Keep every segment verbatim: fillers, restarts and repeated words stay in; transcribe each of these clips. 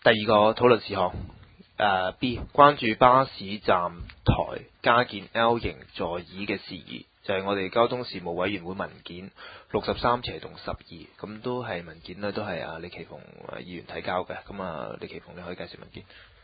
第二個討論事項，誒 B 關注巴士站台加建 L 型座椅嘅事宜，就係、是、我哋交通事務委員會文件六十三斜同十二，咁都係文件呢都係啊李奇鳳議員提交嘅，咁啊李奇鳳你可以介紹文件。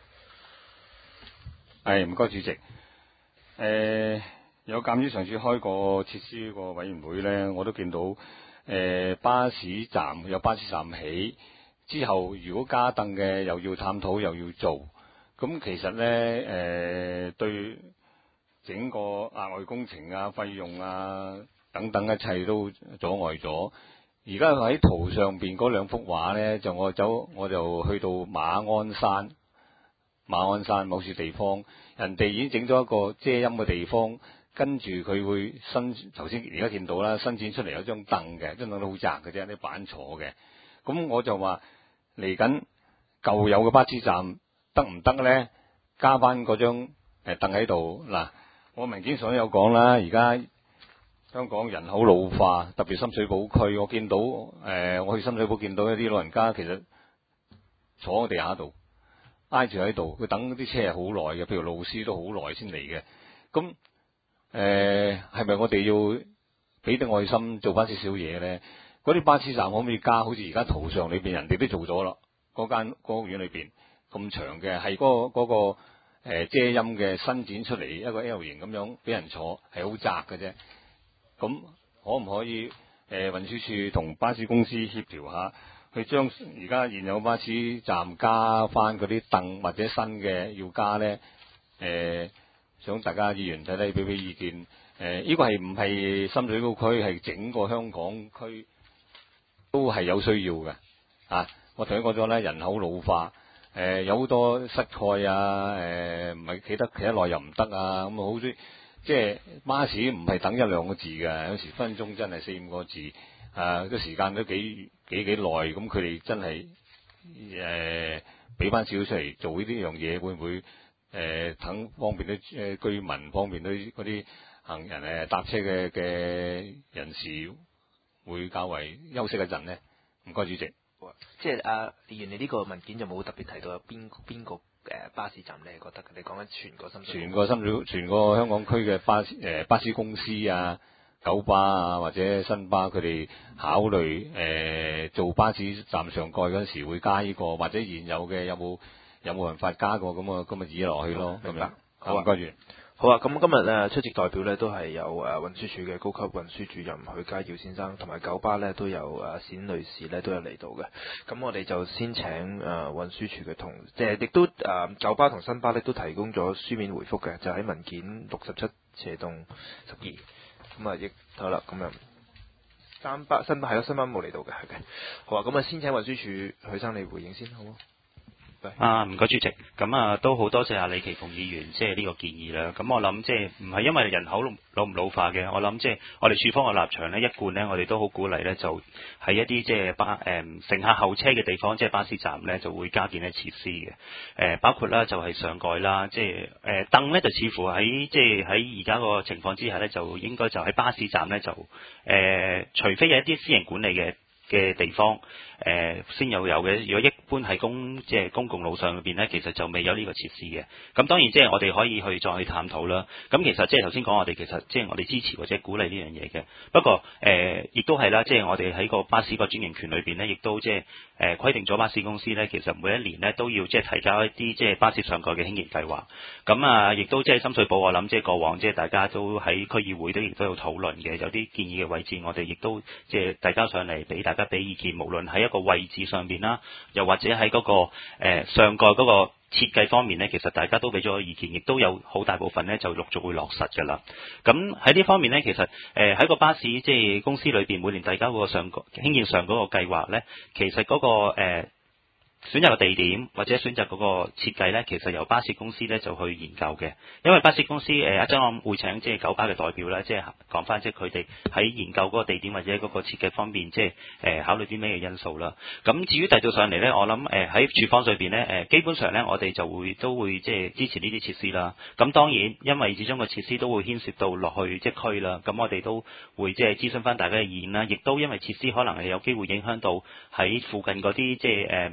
係唔該主席。誒、呃、有鑑於上次開個設施個委員會呢，我都見到誒、呃、巴士站有巴士站起之後，如果加凳嘅又要探討又要做，咁其實呢，誒、呃、對整個額外工程啊、費用啊等等一切都阻礙咗。而家喺圖上邊嗰兩幅畫呢，就我走我就去到馬鞍山。馬鞍山某處地方，人哋已經整咗一個遮陰嘅地方，跟住佢會伸頭先而家見到啦，伸展出嚟有張凳嘅，張凳都好窄嘅啫，啲板坐嘅。咁我就話嚟緊舊有嘅巴士站得唔得呢？加翻嗰張誒凳喺度嗱，我文件上有講啦，而家香港人口老化，特別深水埗區，我見到誒、呃、我去深水埗見到一啲老人家其實坐喺地下度。挨住喺度，佢等啲車係好耐嘅，譬如路司都好耐先嚟嘅。咁誒係咪我哋要俾啲愛心做翻少少嘢咧？嗰啲巴士站可唔可以加？好似而家圖上裏邊人哋都做咗啦，嗰間嗰屋苑裏邊咁長嘅，係嗰、嗰個嗰、嗰個呃、遮陰嘅伸展出嚟一個 L 型咁樣俾人坐，係好窄嘅啫。咁可唔可以誒、呃、運輸署同巴士公司協調下？去將而家現有巴士站加翻嗰啲凳或者新嘅要加呢？誒、呃，想大家議員睇睇俾俾意見。誒、呃，呢、這個係唔係深水埗區，係整個香港區都係有需要嘅。啊，我頭先講咗咧，人口老化，誒、呃、有好多膝蓋啊，誒唔係企得企得耐又唔得啊，咁好啲。即係巴士唔係等一兩個字嘅，有時分鐘真係四五個字。啊，個時間都幾幾幾耐，咁佢哋真係誒俾翻少少出嚟做呢啲樣嘢，會唔會誒等方便啲誒居民，方便啲嗰啲行人誒搭車嘅嘅人士，會較為休息一陣呢？唔該，主席。 即係啊，議員，你呢個文件就冇特別提到有邊邊個誒巴士站你係覺得嘅？你講緊全個深水埗， 全個深水埗，全個香港區嘅巴士誒、呃、巴士公司啊。九巴啊，或者新巴，佢哋考慮誒、呃、做巴士站上蓋嗰陣時會加呢、這個，或者現有嘅有冇有冇辦法加個咁啊？咁咪移落去咯。 明白。 咁樣好啊， 唔該完。 好啊，咁今日誒出席代表咧都係有誒運輸署嘅高級運輸主任許家耀先生，同埋九巴咧都有誒冼女士咧都有嚟到嘅。咁我哋就先請誒運輸署嘅同，即係亦都誒九巴同新巴咧都提供咗書面回覆嘅，就喺文件六十七斜洞十二。咁啊，亦好啦，咁啊，三巴新巴係咯，新巴冇嚟到嘅，係嘅。好啊，咁啊，先請運輸署許生你回應先，好冇？ 啊，唔該主席，咁啊都好多謝阿李奇鳳議員即係呢個建議啦。咁我諗即係唔係因為人口老唔老化嘅，我諗即係我哋署方嘅立場呢，一貫呢，我哋都好鼓勵呢，就喺一啲即係巴誒、呃、乘客候車嘅地方，即係巴士站呢，就會加建一設施嘅。誒、呃、包括啦就係上蓋啦，即係誒凳呢，就似乎喺即係喺而家個情況之下呢，就應該就喺巴士站呢，就誒、呃、除非有一啲私人管理嘅嘅地方。誒、呃、先有有嘅，如果一般喺公即係公共路上裏邊咧，其實就未有呢個設施嘅。咁當然即係我哋可以去再去探討啦。咁其實即係頭先講我哋其實即係我哋支持或者鼓勵呢樣嘢嘅。不過誒，亦、呃、都係啦，即係我哋喺個巴士個專營權裏邊咧，亦都即係誒規定咗巴士公司咧，其實每一年咧都要即係提交一啲即係巴士上蓋嘅興建計劃。咁啊，亦都即係深水埗，我諗即係過往即係大家都喺區議會都亦都有討論嘅，有啲建議嘅位置，我哋亦都即係遞交上嚟俾大家俾意見，無論喺一個位置上邊啦，又或者喺嗰、那個誒、呃、上蓋嗰個設計方面呢，其實大家都俾咗意見，亦都有好大部分呢就陸續會落實㗎啦。咁喺呢方面呢，其實誒喺、呃、個巴士即係公司裏邊每年遞交嗰個上蓋興建上嗰個計劃呢，其實嗰、那個誒。呃選擇個地點或者選擇嗰個設計呢，其實由巴士公司呢就去研究嘅。因為巴士公司誒一陣我會請即係九巴嘅代表啦，即係講翻即係佢哋喺研究嗰個地點或者嗰個設計方面，即係誒考慮啲咩嘅因素啦。咁至於遞到上嚟呢，我諗誒喺處方上邊呢，誒基本上呢，我哋就會都會即係支持呢啲設施啦。咁當然因為始終個設施都會牽涉到落去即區啦，咁我哋都會即係諮詢翻大家嘅意見啦。亦都因為設施可能係有機會影響到喺附近嗰啲即係誒。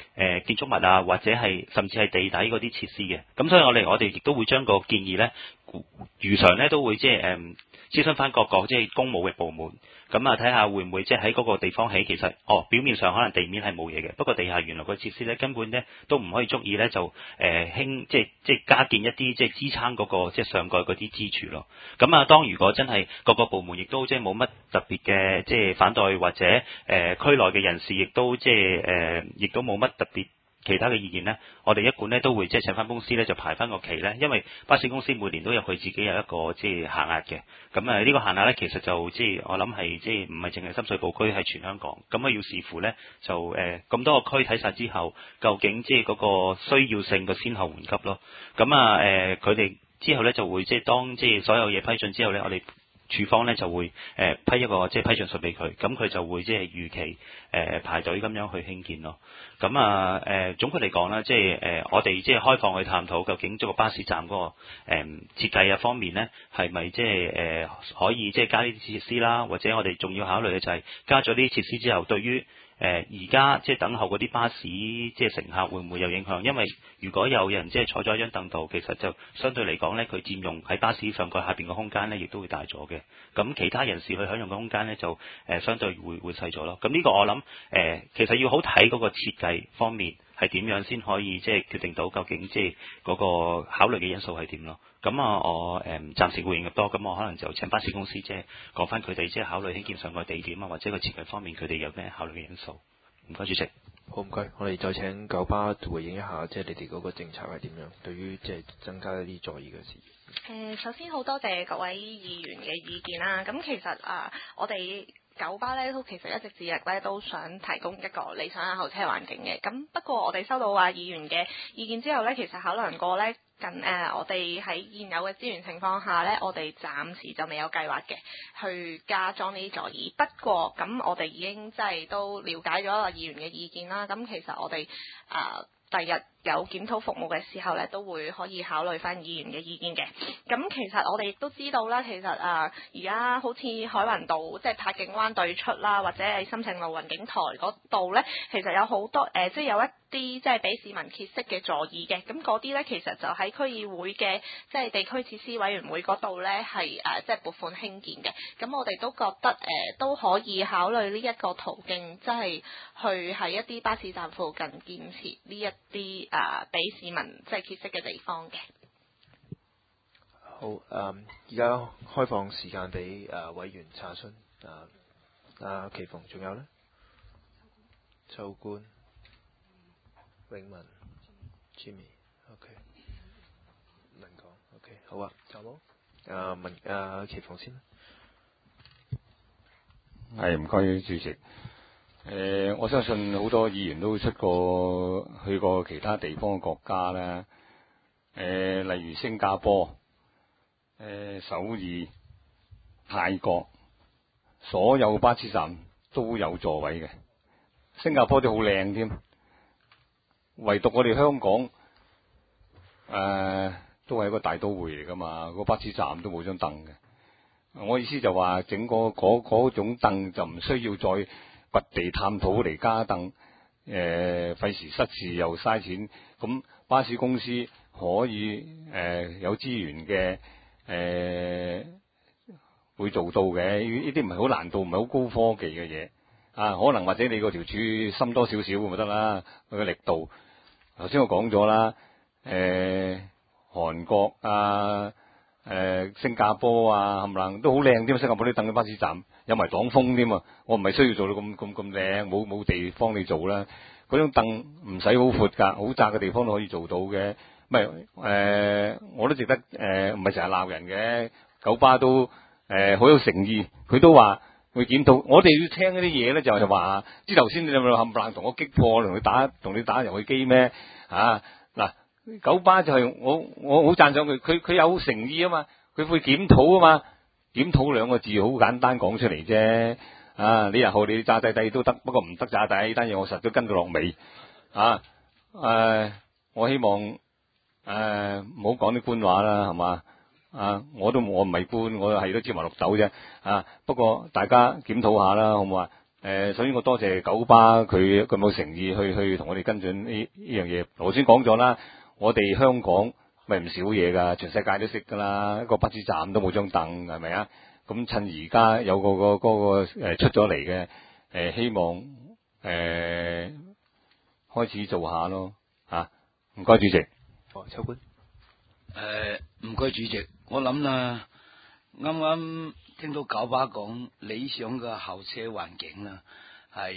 呃、建築物啊，或者係甚至係地底嗰啲設施嘅。咁所以我哋我哋亦都會將個建議咧，如常咧都會即係誒諮詢翻各個即係公務嘅部門，咁啊睇下會唔會即係喺嗰個地方起，其實哦表面上可能地面係冇嘢嘅，不過地下原來個設施咧根本咧都唔可以足以咧就誒興、呃、即係即係加建一啲即係支撐嗰、嗰個即係上蓋嗰啲支柱咯。咁啊當如果真係各個部門亦都即係冇乜特別嘅即係反對，或者誒、呃、區內嘅人士亦都即係誒亦都冇乜特別其他嘅意見呢，我哋一貫呢都會即係請翻公司呢就排翻個期呢，因為巴士公司每年都有佢自己有一個即係限額嘅。咁啊呢個限額呢，其實就即係我諗係即係唔係淨係深水埗區，係全香港。咁啊要視乎呢，就誒咁、呃、多個區睇晒之後，究竟即係嗰個需要性嘅先後緩急咯。咁啊誒佢哋之後呢，就會即係當即係所有嘢批准之後呢，我哋處方咧就會誒、呃、批一個即係批准信俾佢，咁佢就會即係預期誒、呃、排隊咁樣去興建咯。咁啊誒總括嚟講啦，即係誒、呃、我哋即係開放去探討究竟這個巴士站嗰、那個誒、呃、設計啊方面咧，係咪即係誒可以即係加呢啲設施啦，或者我哋仲要考慮嘅就係加咗呢啲設施之後，對於誒而家即係等候嗰啲巴士即係乘客會唔會有影響？因為如果有人即係坐咗一張凳度，其實就相對嚟講咧，佢佔用喺巴士上蓋下邊嘅空間咧，亦都會大咗嘅。咁其他人士去享用嘅空間咧，就誒、呃、相對會會細咗咯。咁呢個我諗誒、呃，其實要好睇嗰個設計方面係點樣先可以即係決定到究竟即係嗰個考慮嘅因素係點咯。咁啊，我誒、呃、暫時會應咁多，咁我可能就請巴士公司即係講翻佢哋即係考慮興建上蓋地點啊，或者個設計方面佢哋有咩考慮嘅因素。唔該，主席。 好，唔該，我哋再請九巴回應一下，即係你哋嗰個政策係點樣？對於即係增加一啲座椅嘅事。 誒，首先好多謝各位議員嘅意見啦。咁其實啊，我哋九巴咧都其實一直致力咧都想提供一個理想嘅候車環境嘅。咁不過我哋收到話議員嘅意見之後咧，其實考量過咧。近誒、呃，我哋喺現有嘅資源情況下呢，我哋暫時就未有計劃嘅去加裝呢啲座椅。不過咁，我哋已經即係都了解咗議員嘅意見啦。咁其實我哋啊，第、呃、日有檢討服務嘅時候呢，都會可以考慮翻議員嘅意見嘅。咁其實我哋亦都知道啦，其實啊，而家好似海雲道即係柏景灣對出啦，或者係深城路雲景台嗰度呢，其實有好多誒、呃，即係有一啲即係俾市民歇息嘅座椅嘅。咁嗰啲呢，其實就喺區議會嘅即係地區設施委員會嗰度呢，係誒、呃、即係撥款興建嘅。咁我哋都覺得誒、呃、都可以考慮呢一個途徑，即係去喺一啲巴士站附近建設呢一啲誒俾市民即係歇息嘅地方嘅。 好，誒而家開放時間俾誒、呃、委員查詢。誒阿奇鳳，仲有呢？秋官、永文、Jimmy，OK，文講 ，OK， 好啊，有冇？誒文誒奇鳳先。 係唔該，主席。誒、呃，我相信好多議員都出過去過其他地方嘅國家啦。誒、呃，例如新加坡、誒、呃、首爾、泰國，所有巴士站都有座位嘅。新加坡都好靚添，唯獨我哋香港，誒、呃，都係一個大都會嚟噶嘛，個巴士站都冇張凳嘅。我意思就話整個嗰嗰種凳就唔需要再掘地探討嚟加凳，誒、呃，費時失事又嘥錢。咁巴士公司可以誒、呃、有資源嘅，誒、呃、會做到嘅。呢啲唔係好難度，唔係好高科技嘅嘢啊。可能或者你嗰條柱深多少少咁就得啦，佢嘅力度。頭先我講咗啦，誒、呃，韓國啊。誒、呃，新加坡啊，冚唪唥都好靚添，新加坡啲凳嘅巴士站有埋擋風添啊！我唔係需要做到咁咁咁靚，冇冇地方你做啦。嗰張凳唔使好闊㗎，好窄嘅地方都可以做到嘅。唔係誒，我都值得誒，唔係成日鬧人嘅。九巴都誒好、呃、有誠意，佢都話會檢討。我哋要聽嗰啲嘢咧，就係話，之頭先你咪冚唪唥同我擊破，同你打，同你打遊戲機咩？啊嗱！九巴就係我我好讚賞佢，佢佢有誠意啊嘛，佢會檢討啊嘛，檢討兩個字好簡單講出嚟啫。啊，你日後你炸低低都得，不過唔得炸低，單嘢我實都跟到落尾。啊，誒、呃，我希望誒唔好講啲官話啦，係嘛？啊，我都我唔係官，我係都芝麻綠豆啫。啊，不過大家檢討下啦，好唔好啊？ 誒，首先我多謝九巴佢咁有誠意去去同我哋跟進呢呢樣嘢。頭先講咗啦，我哋香港咪唔少嘢㗎，全世界都識㗎啦。一個巴士站都冇張凳，係咪啊？咁趁而家有個個嗰個誒出咗嚟嘅誒，希望誒、呃、開始做下咯嚇。唔該，主席。 哦，秋官。 誒，唔該，主席。我諗啦，啱啱聽到九巴講理想嘅候車環境啦，係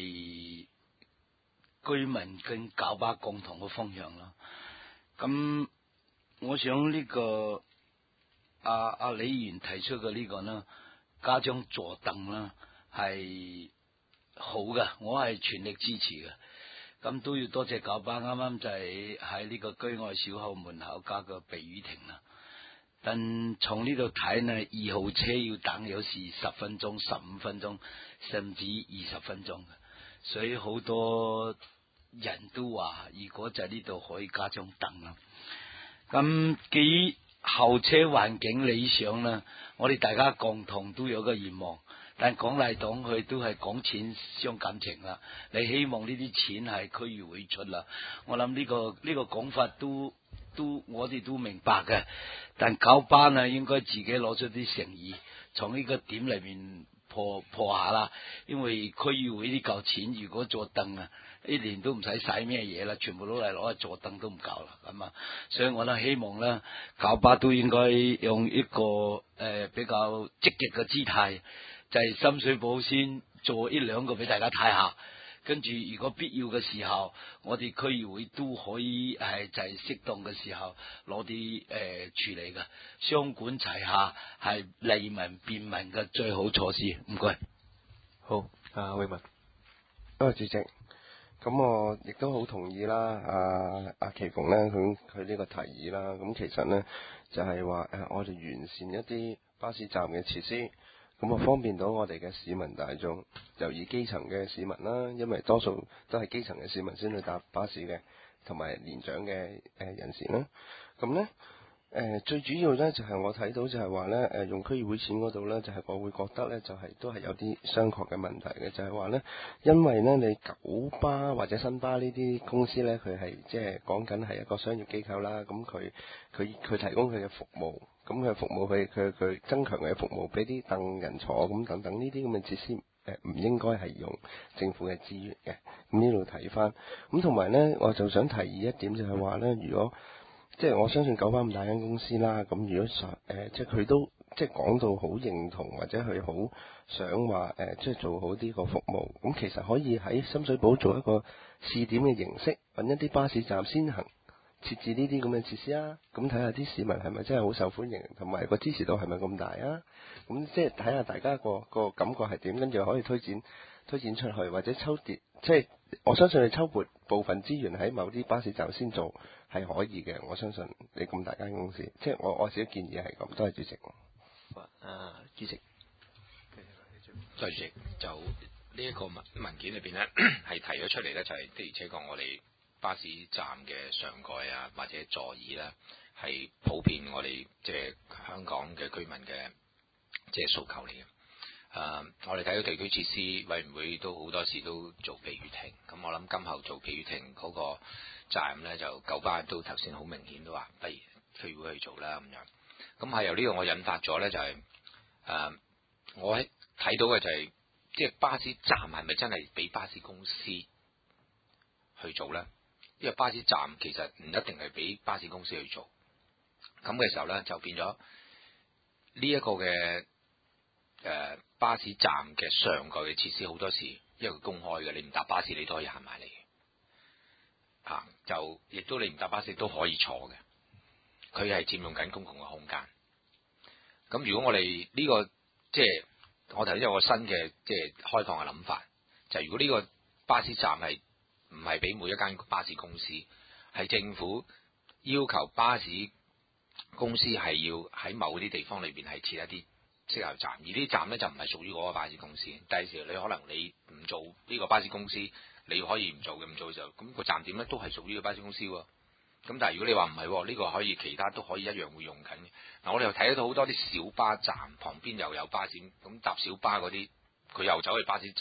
居民跟九巴共同嘅方向啦。咁我想呢、這個阿阿、啊、李議員提出嘅呢個呢，加張坐凳啦，係好嘅，我係全力支持嘅。咁都要多謝九巴，啱啱就係喺呢個居愛小號門口加個避雨亭啦。但從呢度睇呢，二號車要等有時十分鐘、十五分鐘，甚至二十分鐘嘅，所以好多人都話，如果就呢度可以加張凳啦。咁基於候車環境理想啦，我哋大家共同都有個願望。但講嚟講去都係講錢傷感情啦，你希望呢啲錢係區議會出啦，我諗呢、這個呢、這個講法都都我哋都明白嘅，但九巴啊應該自己攞出啲誠意，從呢個點裏面破破下啦，因為區議會呢嚿錢如果坐凳啊，一年都唔使使咩嘢啦，全部都嚟攞去坐凳都唔夠啦，咁啊，所以我咧希望咧九巴都應該用一個誒、呃、比較積極嘅姿態。就係深水埗先做一兩個俾大家睇下，跟住如果必要嘅時候，我哋區議會都可以係就係適當嘅時候攞啲誒處理嘅，雙管齊下係利民便民嘅最好措施。唔該。 好，阿偉文。 多謝主席。咁我亦都好同意啦，阿阿奇鳳咧，佢佢呢個提議啦。咁其實咧就係話誒，我哋完善一啲巴士站嘅設施。咁啊，方便到我哋嘅市民大眾，就以基層嘅市民啦，因為多數都係基層嘅市民先去搭巴士嘅，同埋年長嘅誒人士啦。咁咧誒最主要咧就係、是、我睇到就係話咧誒用區議會錢嗰度咧，就係、是、我會覺得咧就係、是、都係有啲商榷嘅問題嘅，就係話咧，因為咧你九巴或者新巴呢啲公司咧，佢係即係講緊係一個商業機構啦，咁佢佢佢提供佢嘅服務。咁佢服務佢佢佢增強佢嘅服務，俾啲凳人坐咁等等呢啲咁嘅設施，誒、呃、唔應該係用政府嘅資源嘅。咁呢度睇翻，咁同埋咧，我就想提議一點就係話咧，如果即係我相信九巴咁大間公司啦，咁如果實誒、呃、即係佢都即係講到好認同或者佢好想話誒、呃、即係做好呢個服務，咁其實可以喺深水埗做一個試點嘅形式，揾一啲巴士站先行。設置呢啲咁嘅設施啊，咁睇下啲市民係咪真係好受歡迎，同埋個支持度係咪咁大啊？咁即係睇下大家個個感覺係點，跟住可以推薦推薦出去，或者抽跌，即係我相信你抽撥部分資源喺某啲巴士站先做係可以嘅。我相信你咁大間公司，即係我我自己建議係咁。多謝主席。 啊，主席。 多謝主席。就呢一個文文件裏邊咧，係提咗出嚟咧，就係、是、的而且確我哋。巴士站嘅上蓋啊，或者座椅咧，係普遍我哋即係香港嘅居民嘅即係訴求嚟嘅。誒、呃，我哋睇到地區設施委員會都好多時都做避雨亭，咁我諗今後做避雨亭嗰個責任咧，就九巴都頭先好明顯都話，不如區議會去做啦咁樣。咁係由呢個我引發咗咧，就係、是、誒、呃，我喺睇到嘅就係、是，即係巴士站係咪真係俾巴士公司去做咧？因為巴士站其實唔一定係俾巴士公司去做，咁嘅時候咧就變咗呢一個嘅誒、呃、巴士站嘅上蓋嘅設施好多時，因為佢公開嘅，你唔搭巴士你都可以行埋嚟嘅，啊就亦都你唔搭巴士都可以坐嘅，佢係佔用緊公共嘅空間。咁如果我哋呢、這個即係我頭先有個新嘅即係開放嘅諗法，就係、如果呢個巴士站係唔係俾每一間巴士公司，係政府要求巴士公司係要喺某啲地方裏邊係設一啲適合站，而呢啲站咧就唔係屬於嗰個巴士公司。第時你可能你唔做呢個巴士公司，你可以唔做嘅，唔做就咁、個站點咧都係屬於個巴士公司喎。咁但係如果你話唔係，呢、呢個可以其他都可以一樣會用緊嘅。嗱，我哋又睇得到好多啲小巴站旁邊又有巴士，咁搭小巴嗰啲佢又走去巴士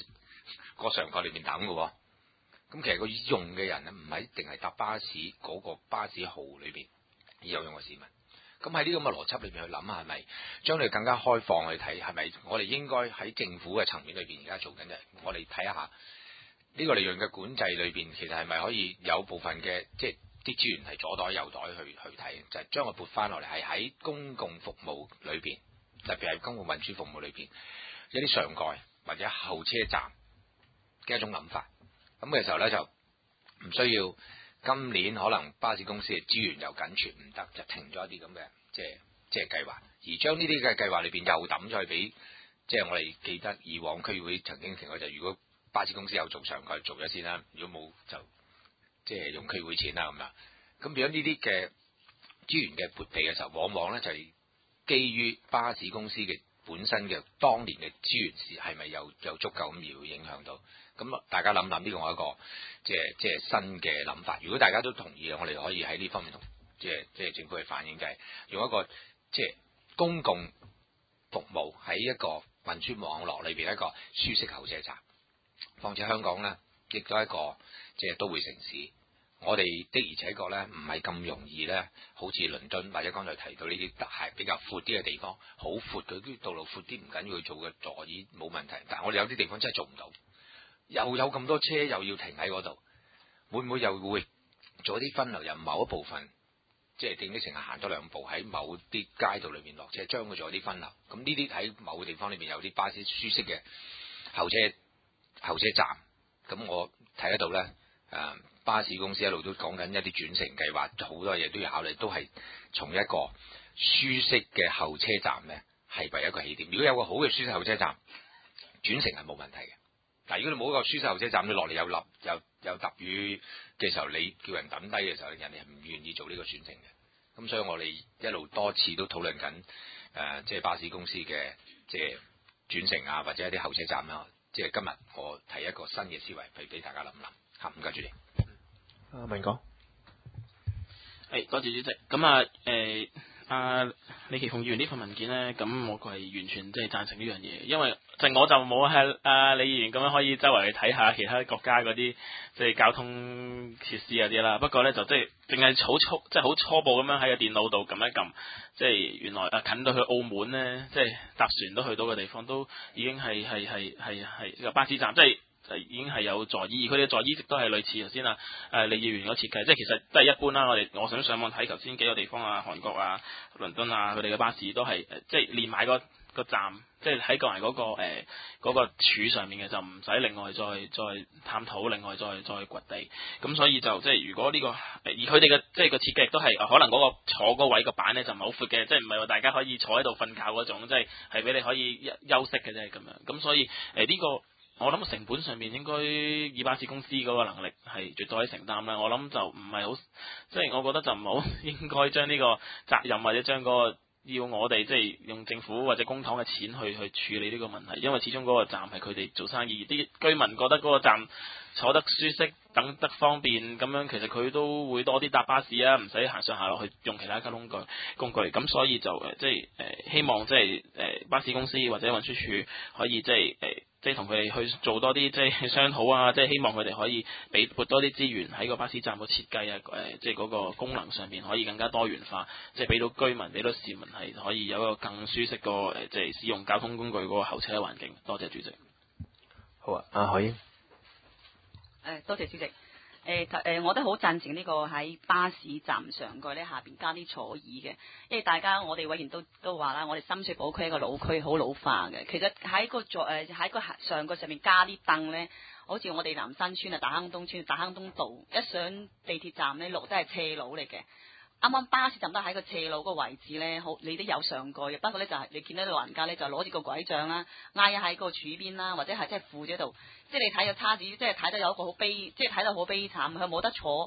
個上蓋裏面等嘅喎。咁其實個用嘅人咧，唔係一定係搭巴士嗰個巴士號裏邊而有用嘅市民。咁喺呢咁嘅邏輯裏邊去諗，係咪將你更加開放去睇？係咪我哋應該喺政府嘅層面裏邊而家做緊嘅？我哋睇下呢個利潤嘅管制裏邊，其實係咪可以有部分嘅即係啲資源係左袋右袋去去睇？就係將佢撥翻落嚟，係喺公共服務裏邊，特別係公共運輸服務裏邊一啲上蓋或者候車站嘅一種諗法。咁嘅時候咧，就唔需要今年可能巴士公司嘅資源又緊缺唔得，就停咗一啲咁嘅即係即係計劃，而將呢啲嘅計劃裏邊又抌咗去俾即係我哋記得以往區議會曾經停過，就如果巴士公司有做上蓋做咗先啦，如果冇就即係用區議會錢啦咁樣。咁變咗呢啲嘅資源嘅撥備嘅時候，往往咧就係基於巴士公司嘅本身嘅當年嘅資源是係咪有有足夠咁而會影響到？咁大家諗諗呢個係一個即係即係新嘅諗法。如果大家都同意，我哋可以喺呢方面同即係即係政府去反映，就係用一個即係公共服務喺一個運輸網絡裏邊一個舒適候車站。況且香港呢，亦都係一個即係都會城市。我哋的而且確咧，唔係咁容易咧，好似倫敦或者剛才提到呢啲係比較闊啲嘅地方，好闊嘅啲道路闊啲唔緊要，去做嘅座椅冇問題。但係我哋有啲地方真係做唔到，又有咁多車又要停喺嗰度，會唔會又會做一啲分流？由某一部分即係電車乘客行多兩步喺某啲街道裏面落車，將佢做一啲分流。咁呢啲喺某個地方裏面有啲巴士舒適嘅候車候車站，咁我睇得到咧。誒、呃、巴士公司一路都講緊一啲轉乘計劃，好多嘢都要考慮，都係從一個舒適嘅候車站咧，係為一個起點。如果有個好嘅舒適候車站，轉乘係冇問題嘅。但係如果你冇一個舒適候車站，你落嚟有立又又揼雨嘅時候，你叫人揼低嘅時候，人哋係唔願意做呢個轉乘嘅。咁所以我哋一路多次都討論緊誒、呃，即係巴士公司嘅即係轉乘啊，或者一啲候車站啦。即係今日我提一個新嘅思維，俾俾大家諗諗。唔該主席。 阿明哥， 係多謝主席。咁啊，誒，阿李奇鳳議員呢份文件呢，咁我係完全即係贊成呢樣嘢，因為就我就冇係阿李議員咁樣可以周圍去睇下其他國家嗰啲即係交通設施嗰啲啦。不過呢，就即係淨係好初即係好初步咁樣喺個電腦度撳一撳，即係原來啊近到去澳門呢，即係搭船都去到嘅地方，都已經係係係係係個巴士站，即係。就已經係有座椅，而佢哋嘅座椅亦都係類似頭先啊誒李議員嗰設計，即係其實都係一般啦。我哋我想上網睇頭先幾個地方啊，韓國啊、倫敦啊，佢哋嘅巴士都係即係連埋個個站，即係喺個埋嗰個誒嗰個柱上面嘅，就唔使另外再再探討，另外再再掘地。咁所以就即係如果呢個而佢哋嘅即係個設計都係可能嗰個坐嗰位個板咧就唔係好闊嘅，即係唔係話大家可以坐喺度瞓覺嗰種，即係係俾你可以休息嘅啫咁樣。咁所以誒呢個。我諗成本上面應該以巴士公司嗰個能力係絕對可以承擔啦。我諗就唔係好，即係我覺得就唔好應該將呢個責任或者將嗰個要我哋即係用政府或者公帑嘅錢去去處理呢個問題，因為始終嗰個站係佢哋做生意，啲居民覺得嗰個站坐得舒適、等得方便，咁樣其實佢都會多啲搭巴士啊，唔使行上下落去用其他交通工具工具。咁所以就誒即係誒希望即係誒巴士公司或者運輸署可以即係誒。即係同佢哋去做多啲即係商討啊！即係希望佢哋可以俾撥多啲資源喺個巴士站個設計啊，誒，即係嗰個功能上面可以更加多元化，即係俾到居民、俾到市民係可以有一個更舒適個誒，即係使用交通工具嗰個候車環境。多謝主席。 好啊，阿海英。 誒，多謝主席。誒誒，我都好贊成呢個喺巴士站上蓋咧下邊加啲坐椅嘅，因為大家我哋委員都都話啦，我哋深水埗區一個老區好老化嘅，其實喺個座誒喺個上蓋上面加啲凳咧，好似我哋南山村啊、大坑東村、大坑東道一上地鐵站咧，路都係斜路嚟嘅。啱啱巴士站都喺個斜路個位置咧，好你都有上蓋嘅，不過咧就係、是、你見到老人家咧就攞住個拐杖啦，挨喺個柱邊啦，或者係即係扶住喺度，即係你睇個叉子，即係睇到有一個好悲，即係睇到好悲慘，佢冇得坐，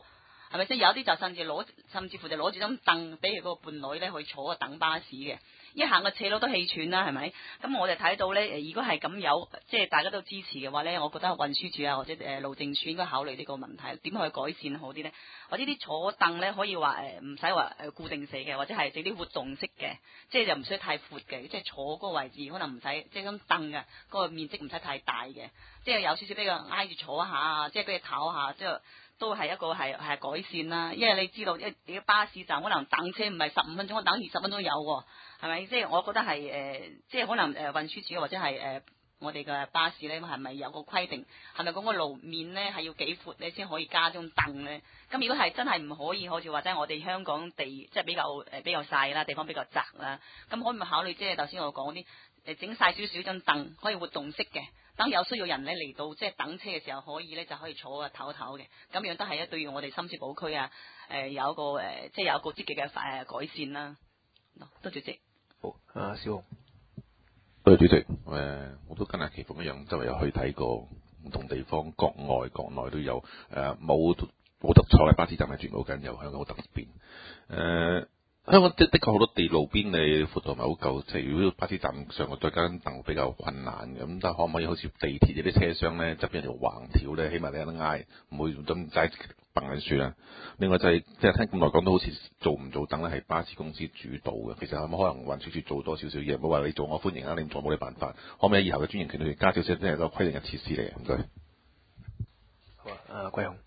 係咪先？有啲就甚至攞，甚至乎就攞住張凳俾佢個伴侶咧去坐啊等巴士嘅。一行個斜路都氣喘啦，係咪？咁我哋睇到咧，如果係咁有，即係大家都支持嘅話咧，我覺得運輸署啊或者誒路政署應該考慮呢個問題，點去改善好啲咧？或者啲坐凳咧可以話誒唔使話誒固定死嘅，或者係整啲活動式嘅，即係就唔需要太闊嘅，即係坐嗰個位置可能唔使，即係張凳嘅嗰個面積唔使太大嘅，即係有少少俾佢挨住坐下啊，即係俾佢唞下，即係。都係一個係係改善啦，因為你知道，一你巴士站可能等車唔係十五分鐘，我等二十分鐘有喎，係咪？即係我覺得係誒、呃，即係可能誒運輸署或者係誒、呃、我哋嘅巴士咧，係咪有個規定？係咪嗰個路面咧係要幾闊咧先可以加張凳咧？咁如果係真係唔可以，好似或者我哋香港地即係比較誒比較細啦，地方比較窄啦，咁可唔可以考慮即係頭先我講啲誒整晒少少張凳，可以活動式嘅？等有需要人咧嚟到，即係等車嘅時候，可以咧就可以坐啊唞一唞嘅，咁樣都係一對於我哋深水埗區啊，誒、呃、有一個誒、呃，即係有一個積極嘅誒改善啦。多謝主席。 好，啊小紅。 多謝主席。誒、呃，我都跟阿奇鳳一樣，周圍有去睇過唔同地方，國外國內都有。誒冇冇得坐喺巴士站係轉好緊，有香港好特別。誒、呃。香港的的確好多地路邊你闊度唔係好夠，即係如果巴士站上個再加張凳比較困難嘅，咁但係可唔可以好似地鐵嗰啲車廂咧側邊有條橫條咧，起碼你有得挨，唔會咁齋蹦緊樹啦。另外就係即係聽咁耐講到好似做唔做凳咧係巴士公司主導嘅，其實有冇可能運輸署做多少少嘢？唔好話你做我歡迎啊，你唔做冇你辦法。可唔可以以後嘅專營權裏面加少少，即係個規定嘅設施嚟嘅？唔該。 好啊，阿桂雄。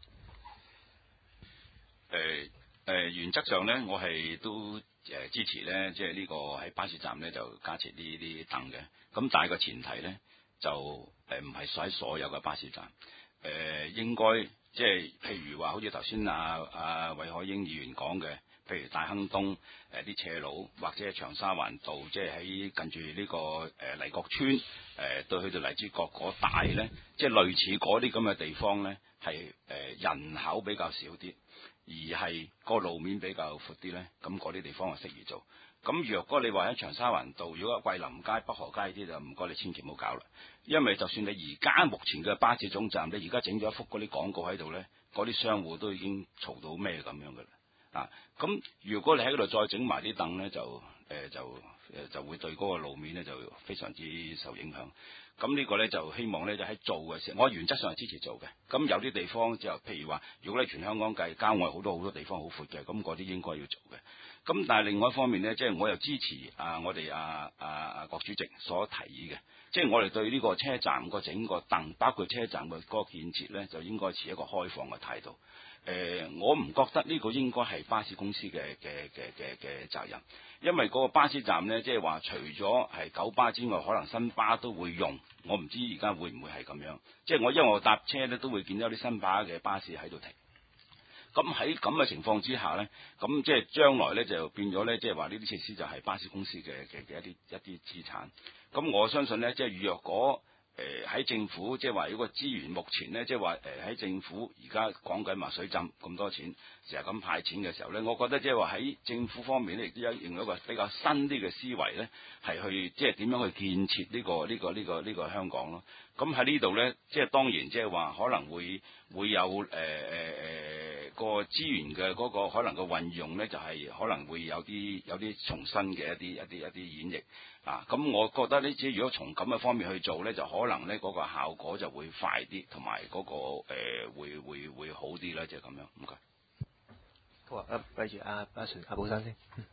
誒。誒、呃、原則上咧，我係都誒、呃、支持咧，即係呢個喺巴士站咧就加設呢啲凳嘅。咁但係個前提咧就誒唔係喺所有嘅巴士站。誒、呃、應該即係譬如話，好似頭先阿阿韋海英議員講嘅，譬如大坑東誒啲、呃、斜路，或者係長沙灣道，即係喺近住呢、這個誒、呃、荔角村誒、呃、到去到荔枝角嗰帶咧，即係類似嗰啲咁嘅地方咧，係誒、呃、人口比較少啲。而係個路面比較闊啲呢，咁嗰啲地方係適宜做。咁若果你話喺長沙灣道，如果桂林街、北河街啲就唔該你千祈唔好搞啦，因為就算你而家目前嘅巴士總站，你而家整咗一幅嗰啲廣告喺度呢，嗰啲商戶都已經嘈到咩咁樣噶啦。啊，咁如果你喺嗰度再整埋啲凳呢，就誒、呃、就誒、呃、就會對嗰個路面呢就非常之受影響。咁呢個呢，就希望呢，就喺做嘅時候，我原則上係支持做嘅。咁有啲地方就譬如話，如果你全香港計，郊外好多好多地方好闊嘅，咁嗰啲應該要做嘅。咁但係另外一方面呢，即係我又支持啊，我哋啊啊啊郭主席所提議嘅，即係我哋對呢個車站個整個凳，包括車站嘅嗰個建設呢，就應該持一個開放嘅態度。誒、呃，我唔覺得呢個應該係巴士公司嘅嘅嘅嘅嘅責任，因為嗰個巴士站呢，即係話除咗係九巴之外，可能新巴都會用。我唔知而家會唔會係咁樣，即係我因為我搭車呢，都會見到啲新巴嘅巴士喺度停。咁喺咁嘅情況之下呢，咁即係將來呢，就變咗呢，即係話呢啲設施就係巴士公司嘅嘅嘅一啲一啲資產。咁我相信呢，即係若果誒喺、呃、政府即係話如果資源目前呢，即係話誒喺政府而家講緊話水浸咁多錢，成日咁派錢嘅時候呢，我覺得即係話喺政府方面呢，亦都用一個比較新啲嘅思維呢，係去即係點樣去建設呢、呢個呢、呢個呢、呢個呢、呢個香港咯。咁喺呢度呢，即係當然即係話可能會會有誒誒誒個資源嘅嗰個可能嘅運用呢，就係、是、可能會有啲有啲重新嘅一啲一啲一啲演繹啊。咁我覺得呢，即係如果從咁嘅方面去做呢，就可能呢嗰、那個效果就會快啲，同埋嗰個誒、呃、會會會好啲啦，即係咁樣。唔該。 好啊，跟住阿阿陳阿寶生先。誒、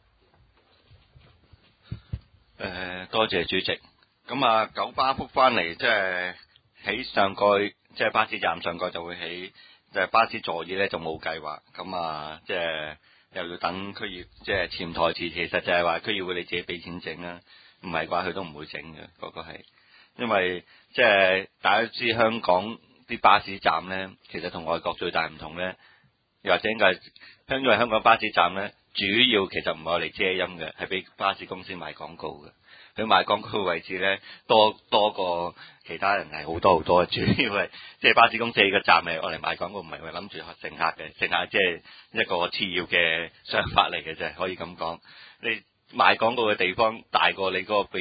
呃，多謝主席。咁啊，九巴復翻嚟，即係喺上蓋，即係巴士站上蓋就會起，即係巴士座椅咧就冇計劃。咁啊，即係又要等區議，即係潛台詞，其實就係話區議會你自己俾錢整啦，唔係嘅話佢都唔會整嘅，嗰個係。因為即係大家都知香港啲巴士站咧，其實同外國最大唔同咧，又或者應該係香因為香港巴士站咧，主要其實唔係我嚟遮陰嘅，係俾巴士公司賣廣告嘅。佢賣廣告嘅位置咧，多多過其他人係好多好多，主要係即係巴士公司嘅站係我嚟賣廣告，唔係我諗住乘客嘅，乘客即係一個次要嘅商法嚟嘅啫，可以咁講。你賣廣告嘅地方大過你嗰個俾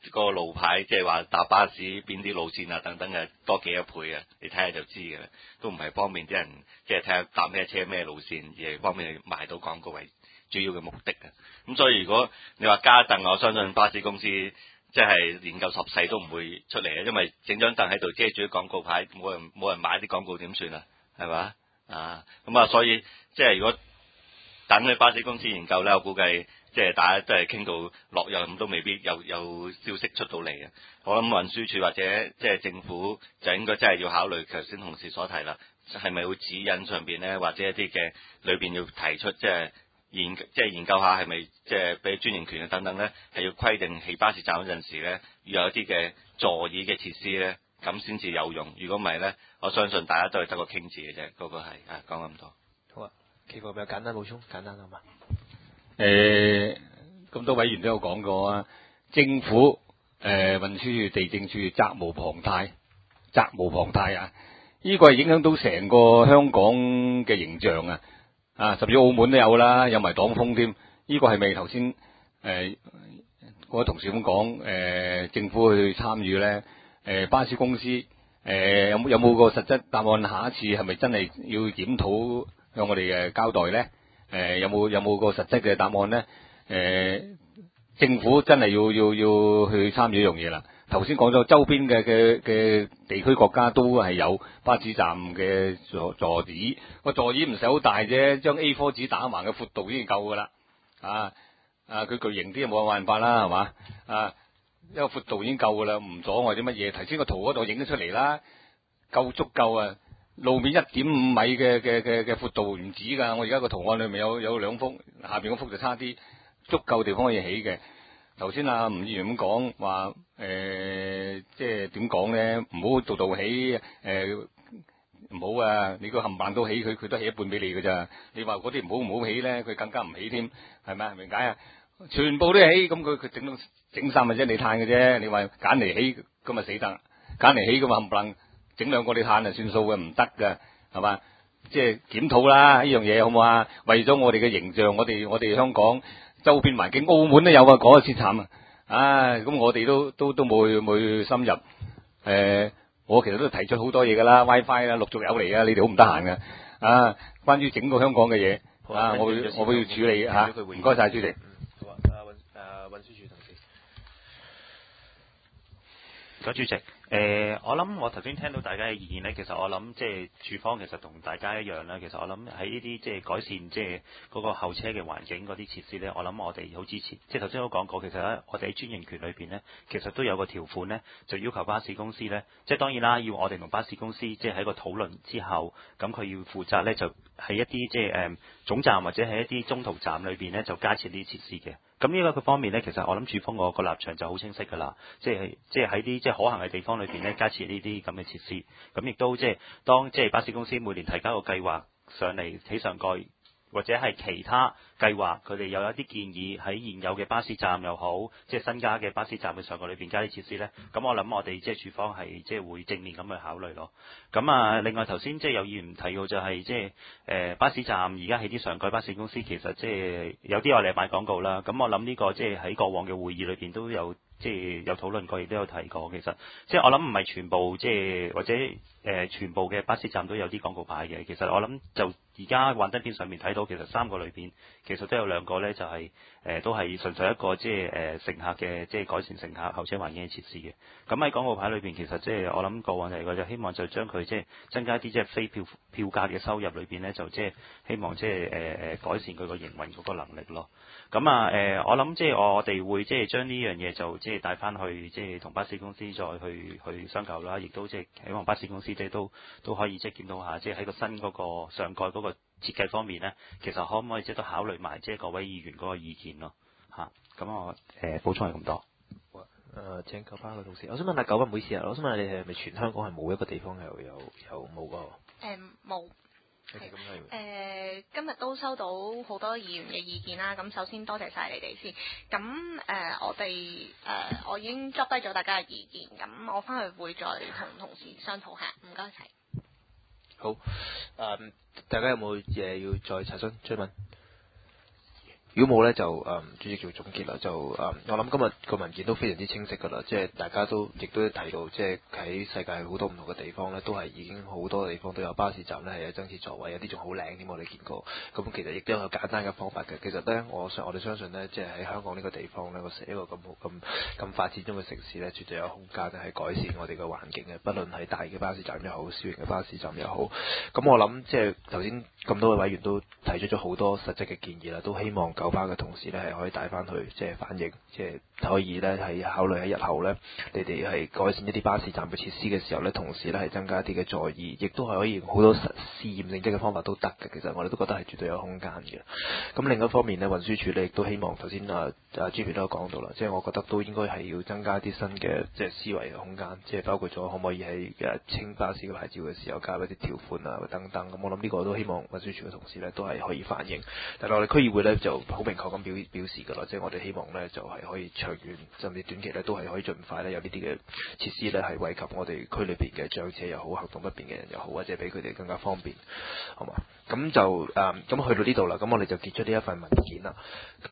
個路牌，即係話搭巴士邊啲路線啊等等嘅多幾多倍啊，你睇下就知嘅啦。都唔係方便啲人即係睇下搭咩車咩路線，而係方便你賣到廣告為主要嘅目的啊。咁所以如果你話加凳，我相信巴士公司即係研究十世都唔會出嚟啊，因為整張凳喺度遮住啲廣告牌，冇人冇人買啲廣告點算啊？係嘛啊？咁啊，所以即係如果等佢巴士公司研究咧，我估計即係大家都係傾到落藥咁，都未必有有消息出到嚟嘅。我諗運輸署或者即係政府就應該真係要考慮頭先同事所提啦，係咪會指引上邊咧，或者一啲嘅裏邊要提出即係研即係研究下係咪即係俾專營權啊等等咧，係要規定起巴士站嗰陣時咧，要有一啲嘅座椅嘅設施咧，咁先至有用。如果唔係咧，我相信大家都係得個傾字嘅啫。嗰、嗰個係啊，講咁多。 好啊，奇哥比較簡單補充，簡單好嘛？ 誒，咁多位員都有講過啊，政府誒運輸署、地政署責無旁貸，責無旁貸啊！呢個係影響到成個香港嘅形象啊！啊，甚至澳門都有啦，有埋擋風添。呢個係咪頭先誒嗰位同事咁講？誒，政府去參與咧？誒，巴士公司誒有冇有冇個實質答案？下一次係咪真係要檢討向我哋誒交代咧？誒、呃，有冇有冇個實質嘅答案咧？誒、呃，政府真係要要要去參與呢樣嘢啦。頭先講咗周邊嘅嘅嘅地區國家都係有巴士站嘅座座椅，個座椅唔使好大啫，將 A 四 紙打橫嘅闊度已經夠噶啦。啊啊，佢巨型啲就冇辦法啦，係嘛？啊，一個闊度已經夠噶啦，唔阻礙啲乜嘢。頭先個圖嗰度影得出嚟啦，夠足夠啊！路面一點五米嘅嘅嘅嘅闊度唔止㗎，我而家個圖案裏面有有兩幅，下邊嗰幅就差啲，足夠地方可以起嘅。頭先啊吳議員咁講話，誒即係點講咧？唔好度度起，誒唔好啊！你個冚唪唥都起，佢佢都起一半俾你㗎咋。你話嗰啲唔好唔好起咧，佢更加唔起添，係咪啊？明解啊？全部都起，咁佢佢整到整三日啫，你嘆嘅啫。你話揀嚟起咁咪死得，揀嚟起咁啊冚唪唥。整兩個你嘆就算數嘅，唔得㗎，係嘛？即係檢討啦，呢樣嘢好唔好啊？為咗我哋嘅形象，我哋我哋香港周邊環境，澳門都有啊，嗰個先慘啊！唉，咁我哋都都都冇去冇去深入。誒、呃，我其實都提出好多嘢㗎啦 ，WiFi 啦，陸續有嚟啊，你哋好唔得閒㗎啊！關於整個香港嘅嘢啊，我會我會處理嚇。唔該晒主席。 好啊，啊運啊運輸署同事。 唔該，主席。誒、呃，我諗我頭先聽到大家嘅意見咧，其實我諗即係署方其實同大家一樣啦。其實我諗喺呢啲即係改善即係嗰個候車嘅環境嗰啲設施咧，我諗我哋好支持。即係頭先都講過，其實咧我哋喺專營權裏邊咧，其實都有個條款咧，就要求巴士公司咧，即係當然啦，要我哋同巴士公司即係喺個討論之後，咁佢要負責咧就喺一啲即係誒總站或者喺一啲中途站裏邊咧就加設呢啲設施嘅。咁呢個方面咧，其實我諗署方個個立場就好清晰㗎啦，即係即係喺啲即係可行嘅地方裏邊咧，加設呢啲咁嘅設施。咁亦都即係當即係巴士公司每年提交個計劃上嚟起上蓋，或者係其他計劃，佢哋有一啲建議喺現有嘅巴士站又好，即係新加嘅巴士站嘅上蓋裏邊加啲設施咧。咁我諗我哋即係署方係即係會正面咁去考慮咯。咁啊，另外頭先即係有議員提到就係即係誒巴士站而家喺啲上蓋巴士公司其實即係有啲我哋賣廣告啦。咁我諗呢個即係喺過往嘅會議裏邊都有即係有討論過，亦都有提過。其實即係我諗唔係全部即係或者誒、呃、全部嘅巴士站都有啲廣告牌嘅。其實我諗就而家幻燈片上面睇到，其實三個裏邊其實都有兩個咧，就係、是、誒、呃、都係純粹一個即係誒乘客嘅即係改善乘客候車環境嘅設施嘅。咁喺廣告牌裏邊，其實即係我諗過往嚟講就希望就將佢即係增加一啲即係非票票價嘅收入裏邊咧，就即係希望即係誒誒改善佢個營運嗰個能力咯。咁啊誒，我諗即係我哋會即係將呢樣嘢就即係帶翻去即係同巴士公司再去去商究啦，亦都即係希望巴士公司即係都都可以即係檢討下，即係喺個新嗰個上蓋嗰個設計方面咧，其實可唔可以即係都考慮埋即係各位議員嗰個意見咯嚇。咁我誒補充係咁多。 好啊，誒請九巴嘅同事，我想問下九巴，唔好意思啊，我想問下你係咪全香港係冇一個地方係有有有冇個？ 誒冇。係誒，今日都收到好多議員嘅意見啦。咁首先多謝晒你哋先。咁誒、呃，我哋誒、呃，我已經執低咗大家嘅意見。咁我翻去會再同同事商討下。唔該晒。 好，誒、呃，大家有冇嘢要再查詢追問？ 如果冇咧，就誒、嗯、主席做總結啦。就誒、嗯，我諗今日個文件都非常之清晰㗎啦，即係大家都亦都提到，即係喺世界好多唔同嘅地方咧，都係已經好多地方都有巴士站咧係有增設座位，有啲仲好靚添，我哋見過。咁其實亦都有簡單嘅方法嘅。其實咧，我想我哋相信咧，即係喺香港呢個地方咧，個一個咁好咁咁發展中嘅城市咧，絕對有空間咧係改善我哋嘅環境嘅。不論係大嘅巴士站又好，小型嘅巴士站又好。咁我諗即係頭先咁多位委員都提出咗好多實際嘅建議啦，都希望九巴嘅同事咧係可以帶翻去即係反映，即係可以咧係考慮喺日後咧，你哋係改善一啲巴士站嘅設施嘅時候咧，同時咧係增加一啲嘅座椅，亦都係可以用好多實試驗性質嘅方法都得嘅。其實我哋都覺得係絕對有空間嘅。咁另一方面咧，運輸署咧亦都希望頭先啊啊 G P 都有講到啦，即係我覺得都應該係要增加一啲新嘅即係思維嘅空間，即係包括咗可唔可以喺誒清巴士嘅牌照嘅時候加入一啲條款啊等等。咁我諗呢個都希望運輸署嘅同事咧都係可以反映。但係我哋區議會咧就好明確咁表表示㗎啦，即係我哋希望咧就係可以長遠甚至短期咧都係可以盡快咧有呢啲嘅設施咧係惠及我哋區裏邊嘅長者又好，行動不便嘅人又好，或者俾佢哋更加方便，好嘛？咁就誒咁、嗯、去到呢度啦，咁我哋就結束呢一份文件啦。